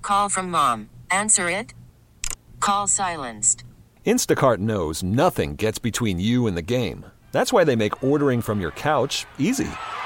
Call from mom. Answer it. Call silenced. Instacart knows nothing gets between you and the game. That's why they make ordering from your couch easy.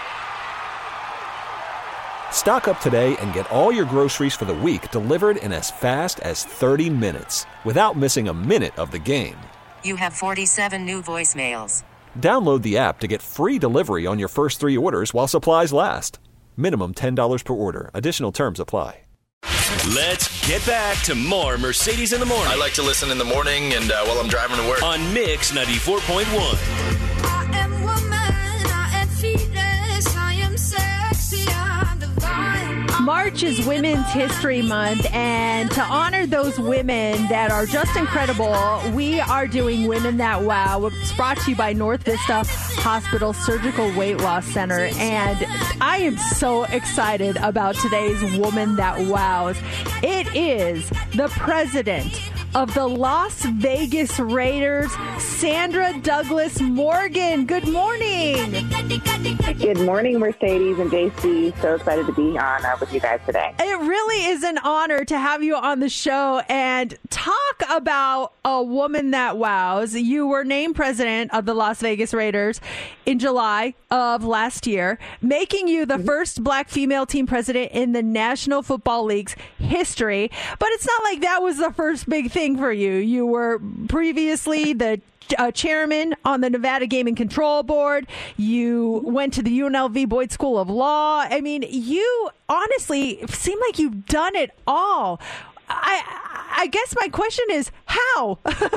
Stock up today and get all your groceries for the week delivered in as fast as 30 minutes without missing a minute of the game. You have 47 new voicemails. Download the app to get free delivery on your first 3 orders while supplies last. Minimum $10 per order. Additional terms apply. Let's get back to more Mercedes in the Morning. I like to listen in the morning and while I'm driving to work. On Mix 94.1. I am woman, I am fearless, I am sexy, I'm divine. March is Women's History Month, and to honor those women that are just incredible, we are doing Women That Wow. It's brought to you by North Vista Hospital Surgical Weight Loss Center, and I am so excited about today's Woman That Wows. It is the president of the Las Vegas Raiders, Sandra Douglas Morgan. Good morning. Good morning, Mercedes and JC. So excited to be on with you guys today. It really is an honor to have you on the show and talk about a woman that wows. You were named president of the Las Vegas Raiders in July of last year, making you the first black female team president in the National Football League's history. But it's not like that was the first big thing for you. You were previously the chairman on the Nevada Gaming Control Board. You went to the UNLV Boyd School of Law. I mean, you honestly seem like you've done it all. I guess my question is, how?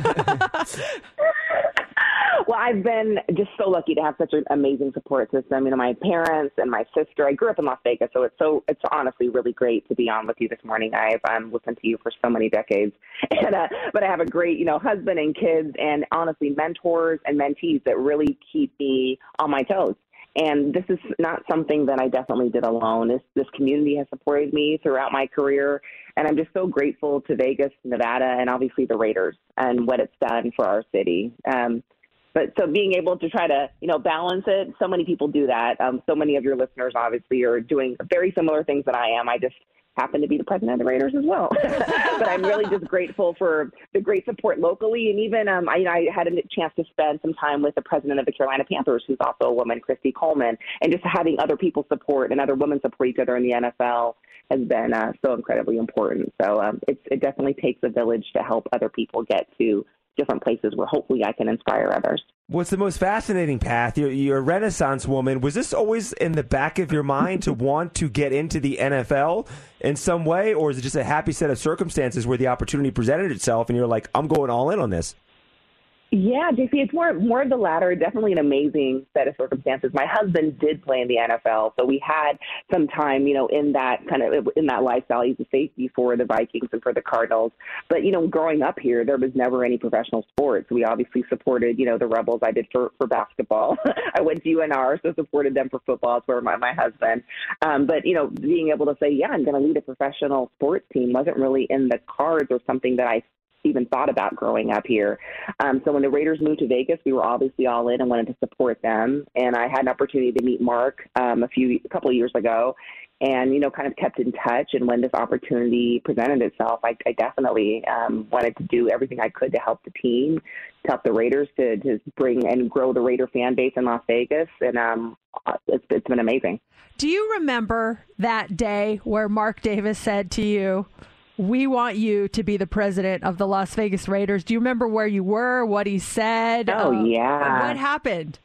Well, I've been just so lucky to have such an amazing support system. You know, my parents and my sister. I grew up in Las Vegas, so it's honestly really great to be on with you this morning. I've listened to you for so many decades, and but I have a great, husband and kids, and honestly, mentors and mentees that really keep me on my toes. And this is not something that I definitely did alone. This community has supported me throughout my career, and I'm just so grateful to Vegas, Nevada, and obviously the Raiders and what it's done for our city. But so being able to try to, balance it, so many people do that. So many of your listeners obviously are doing very similar things that I am. I just happen to be the president of the Raiders as well. But I'm really just grateful for the great support locally. And even I had a chance to spend some time with the president of the Carolina Panthers, who's also a woman, Christy Coleman, and just having other people support and other women support each other in the NFL has been so incredibly important. So it definitely takes a village to help other people get to different places where hopefully I can inspire others. What's the most fascinating path? You're a Renaissance woman. Was this always in the back of your mind to want to get into the NFL in some way, or is it just a happy set of circumstances where the opportunity presented itself and you're like, I'm going all in on this? Yeah, JC, it's more of the latter. Definitely an amazing set of circumstances. My husband did play in the NFL, so we had some time, in that lifestyle. He's a safety for the Vikings and for the Cardinals. But growing up here, there was never any professional sports. We obviously supported, the Rebels. I did for basketball. I went to UNR, so supported them for football. It's where my husband. But being able to say, yeah, I'm going to lead a professional sports team wasn't really in the cards or something that I even thought about growing up here. So when the Raiders moved to Vegas, we were obviously all in and wanted to support them. And I had an opportunity to meet Mark a couple of years ago and, kind of kept in touch. And when this opportunity presented itself, I definitely wanted to do everything I could to help the team, to help the Raiders to bring and grow the Raider fan base in Las Vegas. And it's been amazing. Do you remember that day where Mark Davis said to you, we want you to be the president of the Las Vegas Raiders? Do you remember where you were, what he said? Oh, yeah. What happened?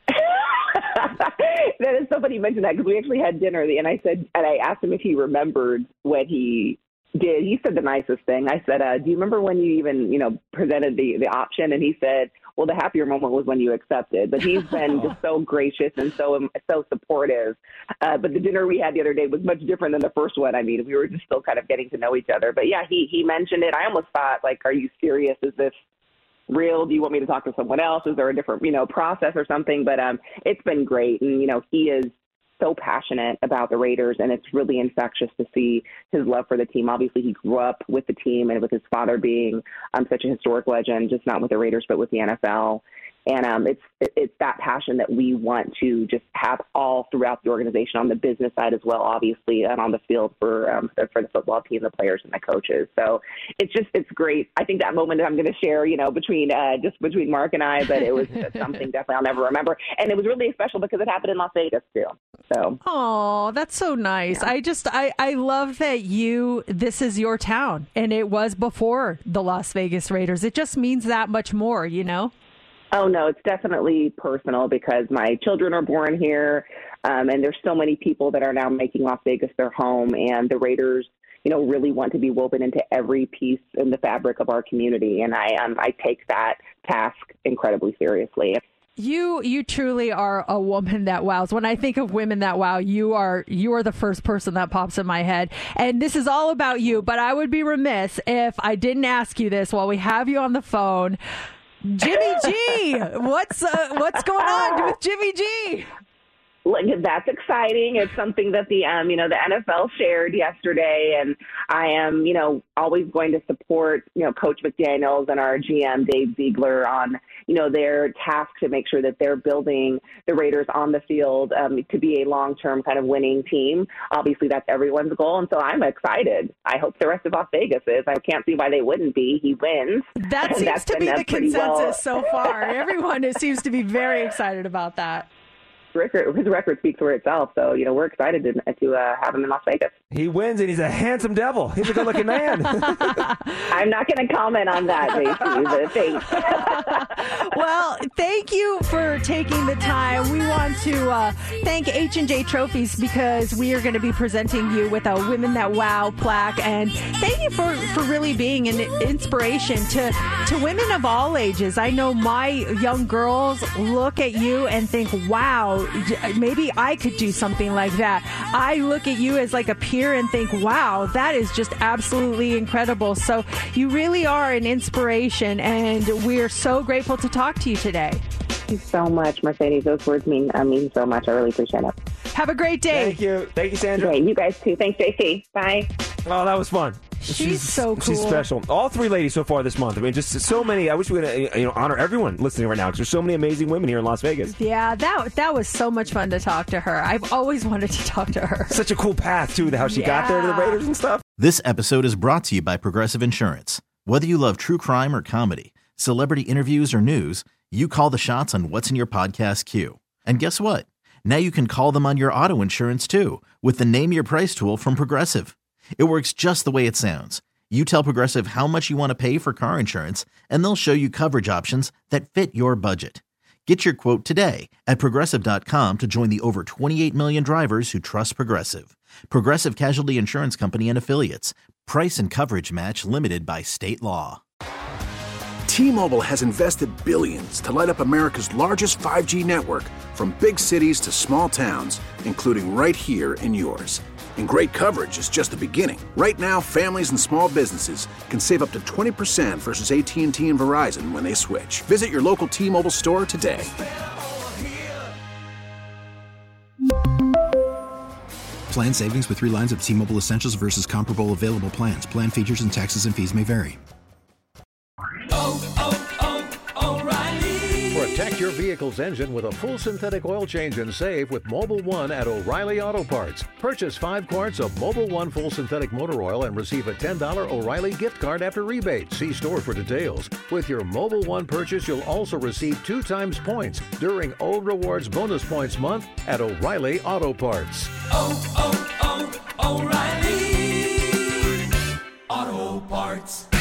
That is so funny you mentioned that, because we actually had dinner, and I asked him if he remembered what he did. He said the nicest thing. I said, do you remember when you even, presented the option? And he said, well, the happier moment was when you accepted. But he's been just so gracious and so supportive. But the dinner we had the other day was much different than the first one. I mean, we were just still kind of getting to know each other. But yeah, he mentioned it. I almost thought, like, are you serious? Is this real? Do you want me to talk to someone else? Is there a different, process or something? But it's been great. And, he is so passionate about the Raiders, and it's really infectious to see his love for the team. Obviously, he grew up with the team and with his father being such a historic legend, just not with the Raiders, but with the NFL. And it's that passion that we want to just have all throughout the organization, on the business side as well, obviously, and on the field for the football team, the players and the coaches. So it's great. I think that moment I'm going to share, between Mark and I, but it was something definitely I'll never remember. And it was really special because it happened in Las Vegas too. So. Oh, that's so nice. Yeah. I love that this is your town, and it was before the Las Vegas Raiders. It just means that much more, Oh, no, it's definitely personal because my children are born here, and there's so many people that are now making Las Vegas their home, and the Raiders, really want to be woven into every piece in the fabric of our community, and I take that task incredibly seriously. You truly are a woman that wows. When I think of women that wow, you are the first person that pops in my head. And this is all about you, but I would be remiss if I didn't ask you this while we have you on the phone. Jimmy G, what's going on with Jimmy G? Look, that's exciting. It's something that the NFL shared yesterday, and I am, always going to support, Coach McDaniels and our GM Dave Ziegler on, their task to make sure that they're building the Raiders on the field to be a long-term kind of winning team. Obviously, that's everyone's goal, and so I'm excited. I hope the rest of Las Vegas is. I can't see why they wouldn't be. He wins. That seems to be the consensus so far. Everyone seems to be very excited about that. His record speaks for itself, so we're excited to have him in Las Vegas. He wins, and he's a handsome devil. He's a good-looking man. I'm not going to comment on that, JC, but thanks. Well, thank you for taking the time. We want to thank H&J Trophies because we are going to be presenting you with a Women That Wow plaque, and thank you for really being an inspiration to women of all ages. I know my young girls look at you and think, wow, maybe I could do something like that. I look at you as like a peer and think, wow, that is just absolutely incredible. So you really are an inspiration, and we're so grateful to talk to you today. Thank you so much, Mercedes. Those words mean so much. I really appreciate it. Have a great day. Thank you, Sandra. Great. You guys too. Thanks, JC. Bye. Oh, that was fun. She's so cool. She's special. All three ladies so far this month. I mean, just so many. I wish we could honor everyone listening right now because there's so many amazing women here in Las Vegas. Yeah, that was so much fun to talk to her. I've always wanted to talk to her. Such a cool path, too, how she got there to the Raiders and stuff. This episode is brought to you by Progressive Insurance. Whether you love true crime or comedy, celebrity interviews or news, you call the shots on what's in your podcast queue. And guess what? Now you can call them on your auto insurance, too, with the Name Your Price tool from Progressive. It works just the way it sounds. You tell Progressive how much you want to pay for car insurance, and they'll show you coverage options that fit your budget. Get your quote today at Progressive.com to join the over 28 million drivers who trust Progressive. Progressive Casualty Insurance Company and Affiliates. Price and coverage match limited by state law. T-Mobile has invested billions to light up America's largest 5G network, from big cities to small towns, including right here in yours. And great coverage is just the beginning. Right now, families and small businesses can save up to 20% versus AT&T and Verizon when they switch. Visit your local T-Mobile store today. Plan savings with 3 lines of T-Mobile Essentials versus comparable available plans. Plan features and taxes and fees may vary. Protect your vehicle's engine with a full synthetic oil change and save with Mobil 1 at O'Reilly Auto Parts. Purchase 5 quarts of Mobil 1 full synthetic motor oil and receive a $10 O'Reilly gift card after rebate. See store for details. With your Mobil 1 purchase, you'll also receive 2 times points during O Rewards Bonus Points Month at O'Reilly Auto Parts. O'Reilly Auto Parts.